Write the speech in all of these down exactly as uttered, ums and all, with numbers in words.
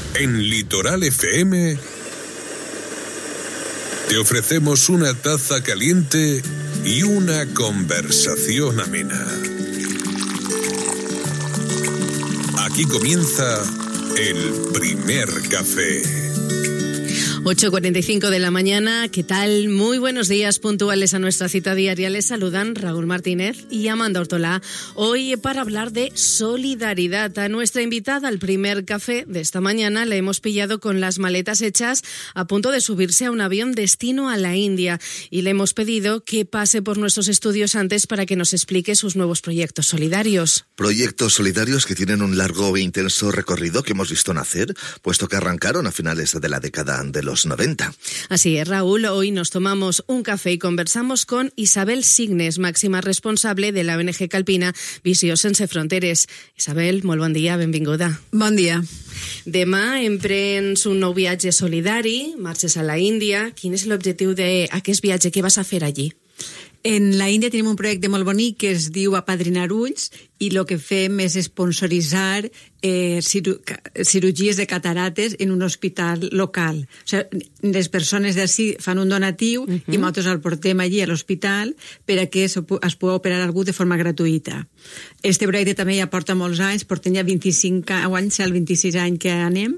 En Litoral F M te ofrecemos una taza caliente y una conversación amena. Aquí comienza el primer café. ocho cuarenta y cinco de la mañana, ¿qué tal? Muy buenos días, puntuales a nuestra cita diaria. Les saludan Raúl Martínez y Amanda Ortolá. Hoy para hablar de solidaridad. A nuestra invitada al primer café de esta mañana la hemos pillado con las maletas hechas a punto de subirse a un avión destino a la India y le hemos pedido que pase por nuestros estudios antes para que nos explique sus nuevos proyectos solidarios. Proyectos solidarios que tienen un largo e intenso recorrido que hemos visto nacer, puesto que arrancaron a finales de la década de los noventa. Así es, Raúl, hoy nos tomamos un café y conversamos con Isabel Signes, máxima responsable de la O N G Calpina Visió Sense Fronteres. Isabel, molt bon dia, benvinguda. Bon dia. Demà emprens un nou viatge solidari, marxes a la Índia. Quin és l'objectiu d'aquest viatge? Què vas a fer allí? En la Índia tenim un projecte molt bonic que es diu Apadrinar Ulls i el que fem és sponsoritzar eh, ciru cirurgies de catarates en un hospital local. O sigui, les persones d'ací fan un donatiu uh-huh. i nosaltres el portem allí a l'hospital per a que es, es pugui operar algú de forma gratuïta. Este projecte també ja porta molts anys, portem ja vint-i-cinc anys, el vint-i-sis any que anem,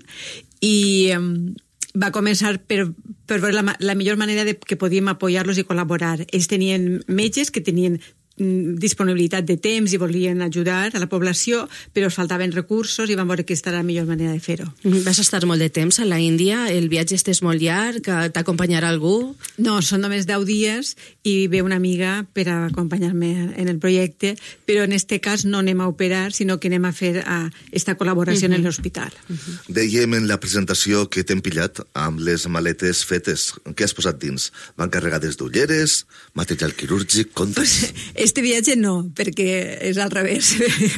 i eh, va començar per, per veure la, la millor manera de, que podíem apoyar-los i col·laborar. Ells tenien metges que tenien disponibilitat de temps i volien ajudar a la població, però els faltaven recursos i van veure que aquesta era la millor manera de fer-ho. Vas estar molt de temps a la Índia? El viatge és molt llarg? T'acompanyarà algú? No, són només deu dies i ve una amiga per a acompanyar-me en el projecte, però en este cas no anem a operar, sinó que anem a fer aquesta col·laboració uh-huh. en l'hospital. Uh-huh. Dèiem en la presentació que t'hem pillat amb les maletes fetes. Què has posat dins? Van carregades d'ulleres, material quirúrgic, contes... Este viatge no, perquè és al revés.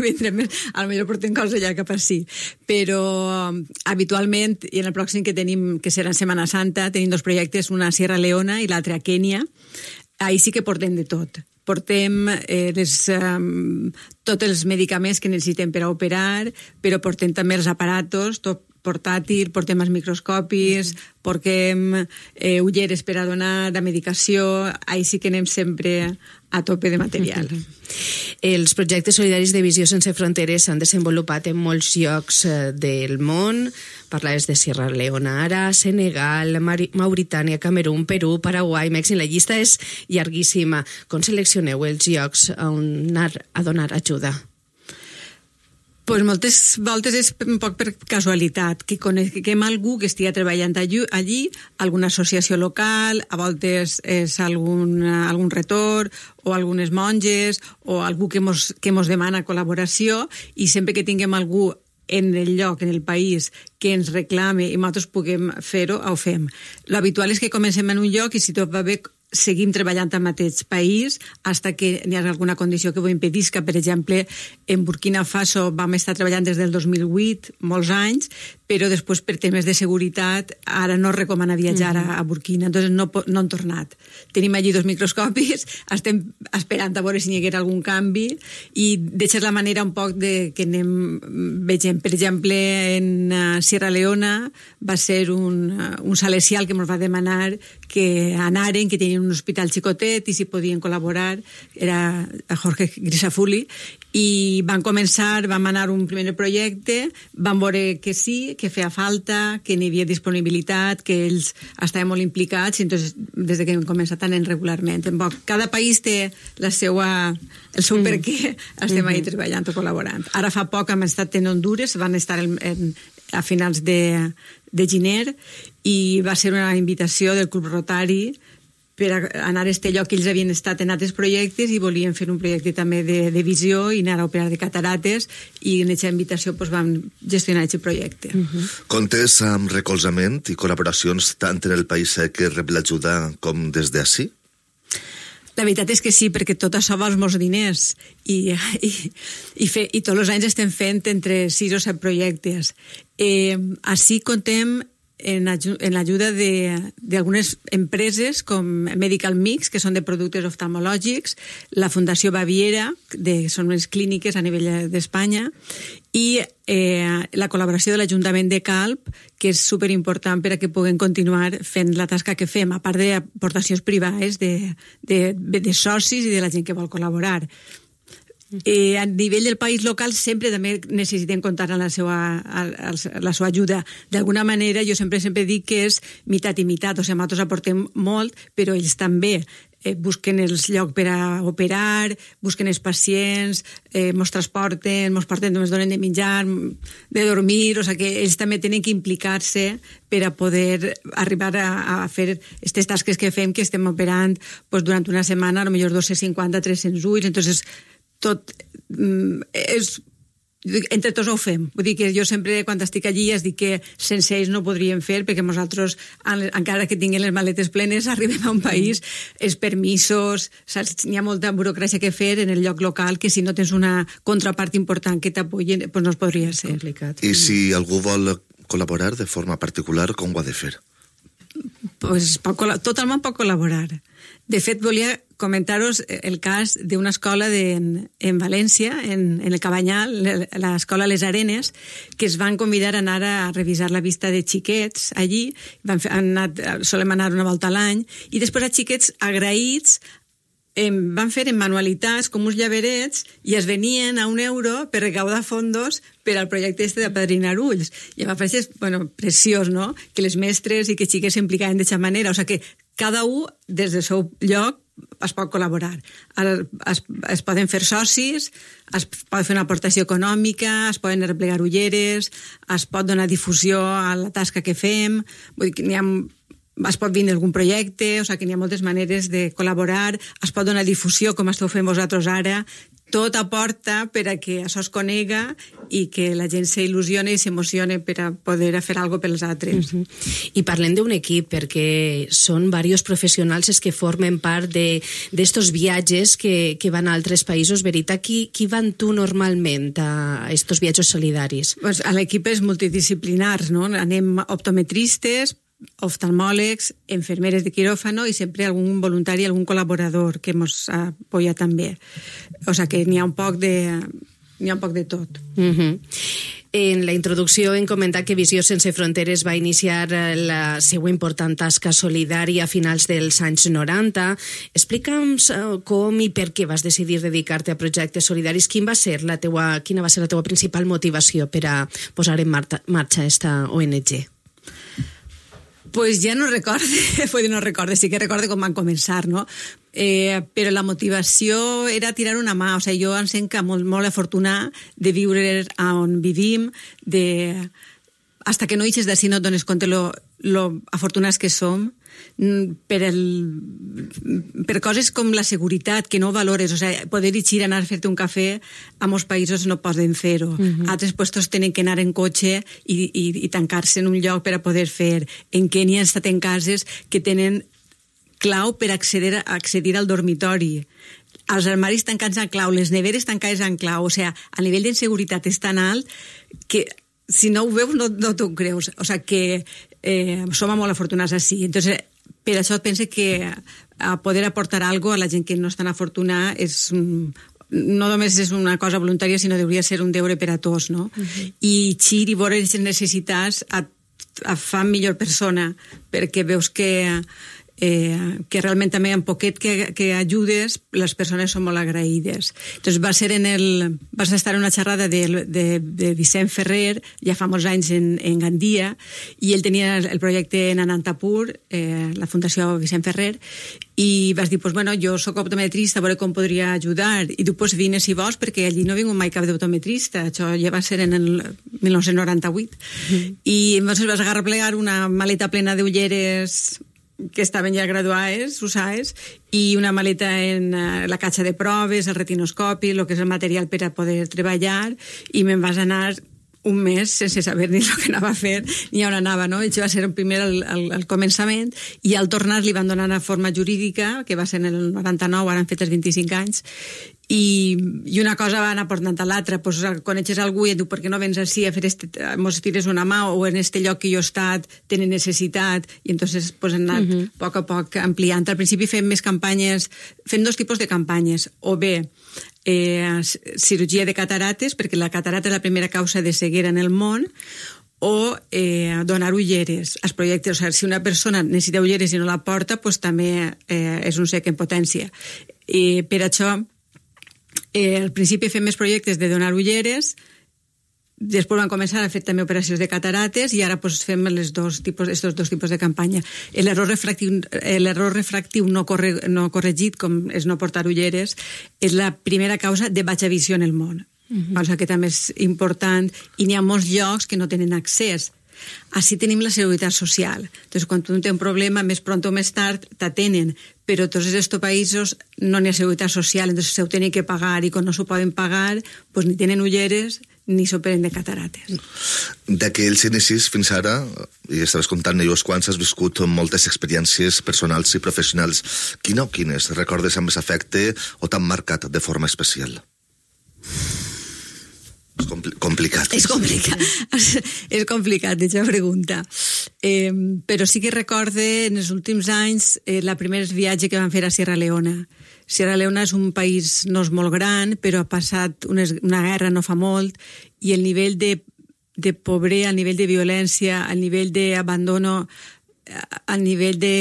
Al millor portem coses allà cap així. Però habitualment, i en el pròxim que tenim, que serà en Setmana Santa, tenim dos projectes, una a Sierra Leona i l'altra a Kènia. Ahí sí que portem de tot. Portem eh, les, um, tots els medicaments que necessitem per a operar, però portem també els aparatos, tot portàtil, portem els microscopis, portem eh, ulleres per a donar, la medicació, ahí sí que anem sempre a tope de material. Els projectes solidaris de Visió Sense Fronteres s'han desenvolupat en molts llocs del món. Parlaves de Sierra Leona ara, Senegal, Mauritània, Camerún, Perú, Paraguai, Mèxic. La llista és llarguíssima. Com seleccioneu els llocs on anar a donar ajuda? Pues moltes voltes és un poc per casualitat, que coneguem algú que estigui treballant allí, allí, alguna associació local, a voltes és algun, algun retor, o algunes monges, o algú que mos, que mos demana col·laboració, i sempre que tinguem algú en el lloc, en el país, que ens reclame i nosaltres puguem fer-ho, ho fem. L'habitual és que comencem en un lloc i si tot va bé seguim treballant al mateix país fins que n'hi ha alguna condició que ho impedisca. Per exemple, en Burkina Faso vam estar treballant des del dos mil vuit, molts anys, però després per temes de seguretat ara no recomana viatjar a, a Burkina, doncs no, no han tornat. Tenim allí dos microscopis, estem esperant a veure si hi haguera algun canvi i deixar la manera un poc de que anem vegem. Per exemple, en Sierra Leona va ser un, un salesial que ens va demanar que anaren, que tenien un hospital xicotet i si podien col·laborar, era Jorge Grisafulli, i van començar, vam anar un primer projecte, van veure que sí, que feia falta, que n'hi havia disponibilitat, que ells estaven molt implicats, i entonces, des que hem començat anem regularment. Cada país té la seva, el seu mm. per què estem ahí treballant o col·laborant. Ara fa poc hem estat en Hondures, van estar en, en, a finals de, de gener, i va ser una invitació del Club Rotari per anar a este lloc que ells havien estat en altres projectes i volien fer un projecte també de, de visió i anar a operar de catarates, i en aquesta invitació pues, vam gestionar aquest projecte. Uh-huh. Comptes amb recolzament i col·laboracions tant en el país que rep l'ajuda com des d'ací? La veritat és que sí, perquè tot això val molts diners i, i, i, fe, i tots els anys estem fent entre sis o set projectes. Eh, així contem en, en l'ajuda d'algunes empreses com Medical Mix, que són de productes oftalmològics, la Fundació Baviera, de, són unes clíniques a nivell d'Espanya, i eh, la col·laboració de l'Ajuntament de Calp, que és superimportant per a que puguem continuar fent la tasca que fem, a part d'aportacions privades de, de, de socis i de la gent que vol col·laborar. Eh, a nivell del país local sempre també necessitem comptar amb la seva, la seva ajuda. D'alguna manera, jo sempre sempre dic que és mitat i mitat, o sigui, nosaltres aportem molt, però ells també eh, busquen els llocs per a operar, busquen els pacients, eh, mos transporten, mos porten, ens donen de menjar, de dormir, o sigui que ells també tenen que implicar-se per a poder arribar a, a fer aquestes tasques que fem, que estem operant pues, durant una setmana, potser dos-cents cinquanta a tres-cents ulls, entonces tot és... entre tots ho fem. Vull dir que jo sempre, quan estic allí, es dic que sense ells no ho podríem fer, perquè nosaltres, encara que tinguem les maletes plenes, arribem a un país, els permisos, saps? N'hi ha molta burocràcia que fer en el lloc local, que si no tens una contrapart important que t'apoyen, doncs no es podria ser. Complicat. I si algú vol col·laborar de forma particular, com ho ha de fer? Pues, tot el món pot col·laborar. De fet, volia comentaros el cas d'una escola de, en, en València, en, en el Cabanyal, l'escola Les Arenes, que es van convidar a anar a revisar la vista de xiquets allí, van fer, han anat, solem anar una volta a l'any, i després a xiquets agraïts em van fer en manualitats com uns llaverets i es venien a un euro per recaudar fondos per al projecte este de padrinar ulls. I em va parecer, bueno, preciós, no?, que les mestres i que xiques s'implicaven d'aquesta manera. O sigui que cada un, des del seu lloc, es pot col·laborar. Es, es poden fer socis, es pot fer una aportació econòmica, es poden replegar ulleres, es pot donar difusió a la tasca que fem, vull dir que n'hi ha... es pot vindre algun projecte, o sigui que n'hi ha moltes maneres de col·laborar, es pot donar difusió com esteu fent vosaltres ara, tot aporta per a que això es conega i que la gent s'il·lusione i s'emocione per a poder fer alguna cosa pels altres. Uh -huh. I parlem d'un equip, perquè són diversos professionals els que formen part d'estos viatges que, que van a altres països. Veritat, qui, qui van tu normalment a estos viatges solidaris? Pues l'equip és multidisciplinar, no? Anem optometristes, oftalmòlegs, enfermeres de quiròfano i sempre algun voluntari, algun col·laborador que ens apoya també. O sigui que n'hi ha un poc de, n'hi ha un poc de tot. Uh -huh. En la introducció hem comentat que Visió Sense Fronteres va iniciar la seva important tasca solidària a finals dels anys noranta. Explica'ns com i per què vas decidir dedicar-te a projectes solidaris. Quin va ser la teua, quina va ser la teua principal motivació per a posar en marxa esta O N G? Pues ja no recorde, pues no recorde, sí que recorde com van començar, no? Eh, però la motivació era tirar una mà, o sigui, jo em sent molt, molt afortunada de viure on vivim, de... hasta que no eixes d'ací no et dones compte lo, lo afortunats que som, per, el, per coses com la seguretat, que no valores, o sigui, poder eixir, anar a fer-te un cafè, a molts països no poden fer-ho. Uh-huh. Altres puestos tenen que anar en cotxe i, i, i tancar-se en un lloc per a poder fer. En Kènia han estat en cases que tenen clau per accedir, accedir al dormitori. Els armaris tancats en clau, les neveres tancades en clau, o sigui, a nivell d'inseguretat és tan alt que si no ho veus no, no t'ho creus. O sigui que eh, som molt afortunats així. Entonces, per això pense que a poder aportar alguna cosa a la gent que no és tan afortunada és un, no només és una cosa voluntària, sinó hauria de ser un deure per a tots, no? Uh-huh. I xir i veure les necessitats et, et fa millor persona, perquè veus que Eh, que realment també en poquet que, que ajudes, les persones són molt agraïdes. Entonces va ser en el... vas estar en una xerrada de, de, de Vicent Ferrer, ja fa molts anys en, en Gandia, i ell tenia el projecte en Anantapur, eh, la Fundació Vicent Ferrer, i vas dir, pues, bueno, jo soc optometrista, a veure com podria ajudar, i tu pues, vine si vols, perquè allí no ha vingut mai cap d'optometrista, això ja va ser en el mil nou-cents noranta-vuit, mm. i llavors vas arreplegar una maleta plena d'ulleres que estaven ja graduades, usades, i una maleta en uh, la caixa de proves, el retinoscopi, el que és el material per a poder treballar, i me'n vas anar un mes sense saber ni el que anava a fer ni on anava, no? Això va ser el primer al, al, al començament, i al tornar li van donar una forma jurídica, que va ser en el noranta-nou, ara han fet els vint-i-cinc anys, I, i una cosa va anar portant a l'altra, pues, coneixes algú i et diu, per què no vens així a fer este, mos tires una mà, o en este lloc que jo he estat tenen necessitat, i entonces pues, hem anat uh-huh. a poc a poc ampliant. Al principi fem més campanyes, fem dos tipus de campanyes, o bé eh, cirurgia de catarates, perquè la catarata és la primera causa de ceguera en el món, o eh, donar ulleres als projectes. O sigui, si una persona necessita ulleres i no la porta, pues, també eh, és un cec en potència. I per això Eh, al principi fem més projectes de donar ulleres, després van començar a fer també operacions de catarates i ara pues, fem les dos tipus, estos dos tipus de campanya. L'error refractiu, l'error refractiu no, corre, no corregit, com és no portar ulleres, és la primera causa de baixa visió en el món. Uh-huh. O sigui que també és important i n'hi ha molts llocs que no tenen accés. Així tenim la seguretat social. Entonces, quan tu té un problema, més pront o més tard t'atenen, però tots aquests països no n'hi ha seguretat social, entonces se ho tenen que pagar i quan no s'ho poden pagar, pues, ni tenen ulleres ni s'operen de catarates. D'aquells inicis fins ara, i estaves contant-ne uns quants, has viscut moltes experiències personals i professionals. Quina o quines recordes amb més afecte o t'han marcat de forma especial? És compl- complicat. És complicat. És complicat, aquesta pregunta. Eh, però sí que recorde en els últims anys eh, la primer viatge que vam fer a Sierra Leona. Sierra Leona és un país no és molt gran, però ha passat unes, una guerra no fa molt, i el nivell de, de pobresa, el nivell de violència, el nivell d'abandono, el nivell de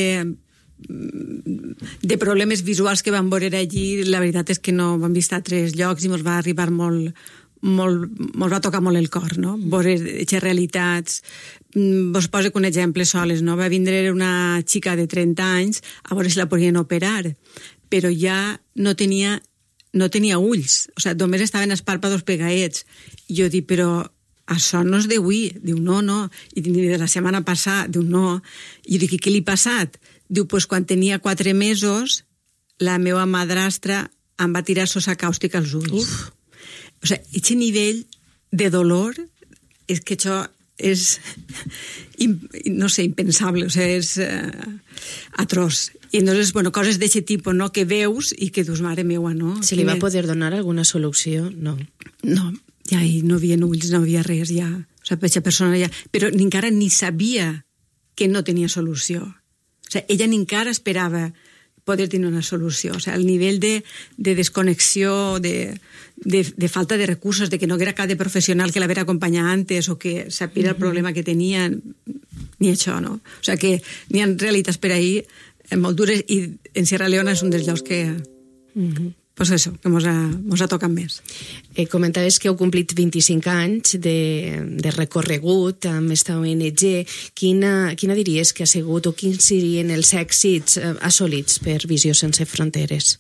de problemes visuals que vam veure allí, la veritat és que no vam vist a altres llocs i ens va arribar molt molt, molt va tocar molt el cor, no? Veure aquestes realitats. Vos poso un exemple soles, no? Va vindre una xica de trenta anys a veure si la podien operar, però ja no tenia, no tenia ulls, o sigui, només estaven els pàrpados pegaets. I jo dic, però això no és d'avui. Diu, no, no. I de la setmana passada, diu, no. I jo dic, què li ha passat? Diu, pues quan tenia quatre mesos, la meva madrastra em va tirar sosa càustica als ulls. Uf. O sigui, aquest nivell de dolor és que això és, no sé, impensable, o sigui, és uh, atroç. I entonces, bueno, coses d'aquest tipus, no?, que veus i que dius, mare meua, no? Se li va poder donar alguna solució? No. No, ja no havia ulls, no havia res, ja. O sigui, aquesta persona ja... Però ni encara ni sabia que no tenia solució. O sigui, ella ni encara esperava poder tenir una solució. O sigui, el nivell de, de desconnexió, de, de, de falta de recursos, de que no era cap de professional que l'haver acompanyat antes o que sapia el problema que tenia, ni això, no? O sigui, que n'hi ha realitats per ahir molt dures i en Sierra Leona és un dels llocs que... Uh-huh. Pues això, que mos ha, mos ha tocat més. Eh, comentaves que heu complit vint-i-cinc anys de, de recorregut amb esta O N G. Quina, quina diries que ha sigut o quins serien els èxits eh, assolits per Visió Sense Fronteres?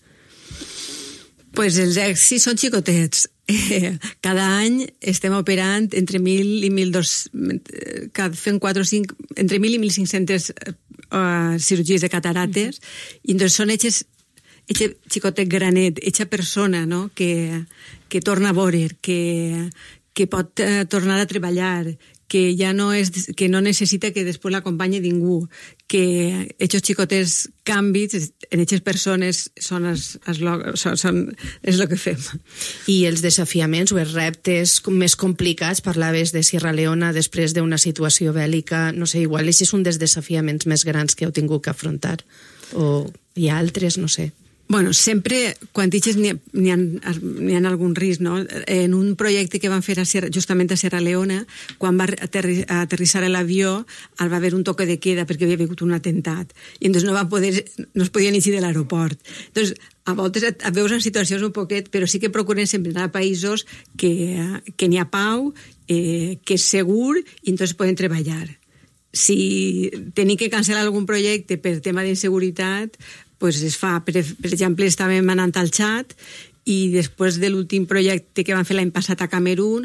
Pues els èxits són xicotets. Eh, cada any estem operant entre mil i mil dos... Cada, fem quatre o cinc... Entre mil i mil cinc-centes uh, cirurgies de catarates, uh-huh. I doncs són heches eixe xicotet granet, eixa persona, no?, que, que torna a veure, que, que pot eh, tornar a treballar, que ja no és, que no necessita que després l'acompanyi ningú, que aquests xicotes canvis en aquestes persones són, els, els, són, són és el que fem. I els desafiaments o els reptes més complicats, parlaves de Sierra Leona després d'una situació bèl·lica, no sé, igual això és un dels desafiaments més grans que heu tingut que afrontar, o hi ha altres, no sé. Bueno, sempre, quan dices, n'hi ha, n'hi ha, n'hi ha algun risc, no? En un projecte que van fer a Sierra, justament a Sierra Leona, quan va aterri, aterrissar l'avió, el va haver un toque de queda perquè havia hagut un atemptat. I entonces no van poder, no es podien eixir de l'aeroport. Entonces, a voltes et veus en situacions un poquet, però sí que procuren sempre anar a països que, que n'hi ha pau, eh, que és segur, i entonces poden treballar. Si tenim que cancel·lar algun projecte per tema d'inseguretat, pues es fa. Per, per exemple, estàvem anant al Txad i després de l'últim projecte que van fer l'any passat a Camerún,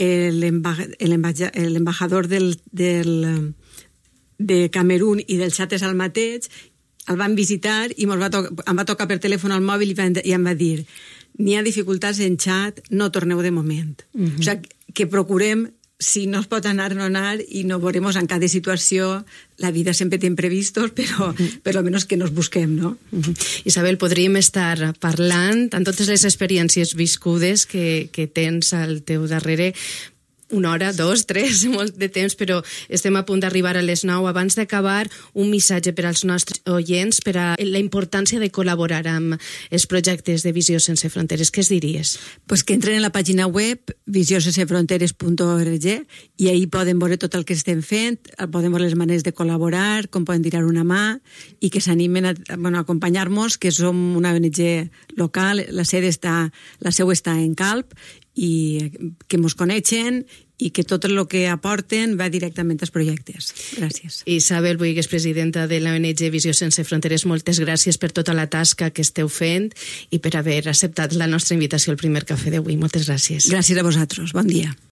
l'embajador del, del, de Camerún i del Txad és el mateix, el van visitar i va to- em va tocar per telèfon al mòbil i, van, i em va dir, n'hi ha dificultats en Txad, no torneu de moment. Uh-huh. O sigui, que procurem si no es pot anar, no anar, i no veurem en cada situació. La vida sempre té imprevistos, però, però almenys que nos busquem, no? Isabel, podríem estar parlant en totes les experiències viscudes que, que tens al teu darrere, una hora, dos, tres, molt de temps, però estem a punt d'arribar a les nou. Abans d'acabar, un missatge per als nostres oients per a la importància de col·laborar amb els projectes de Visió Sense Fronteres. Què es diries? Pues que entren a la pàgina web visió sense fronteres punt org i ahí poden veure tot el que estem fent, poden veure les maneres de col·laborar, com poden tirar una mà, i que s'animen a, bueno, a acompanyar-nos, que som una O N G local, la sede està, la seu està en Calp, i que ens coneixen i que tot el que aporten va directament als projectes. Gràcies. Isabel Buigues, presidenta de la O N G Visió Sense Fronteres, moltes gràcies per tota la tasca que esteu fent i per haver acceptat la nostra invitació al primer cafè d'avui. Moltes gràcies. Gràcies a vosaltres. Bon dia.